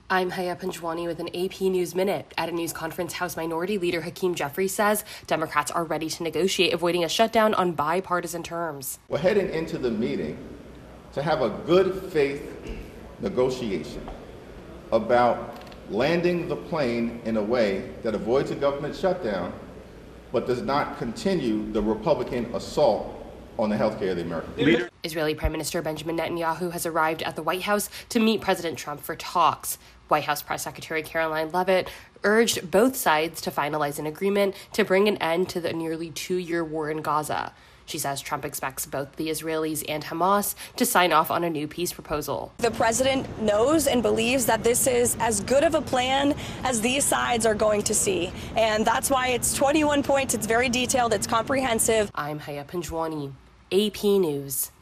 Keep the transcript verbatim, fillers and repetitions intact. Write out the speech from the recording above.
I'm Haya Panjwani with an A P News Minute. At a news conference, House Minority Leader Hakeem Jeffries says Democrats are ready to negotiate, avoiding a shutdown on bipartisan terms. We're heading into the meeting to have a good faith negotiation about landing the plane in a way that avoids a government shutdown, but does not continue the Republican assault on the health care of the American people. Israeli Prime Minister Benjamin Netanyahu has arrived at the White House to meet President Trump for talks. White House Press Secretary Caroline Leavitt urged both sides to finalize an agreement to bring an end to the nearly two-year war in Gaza. She says Trump expects both the Israelis and Hamas to sign off on a new peace proposal. The president knows and believes that this is as good of a plan as these sides are going to see. And that's why it's twenty-one points. It's very detailed. It's comprehensive. I'm Haya Panjwani, A P News.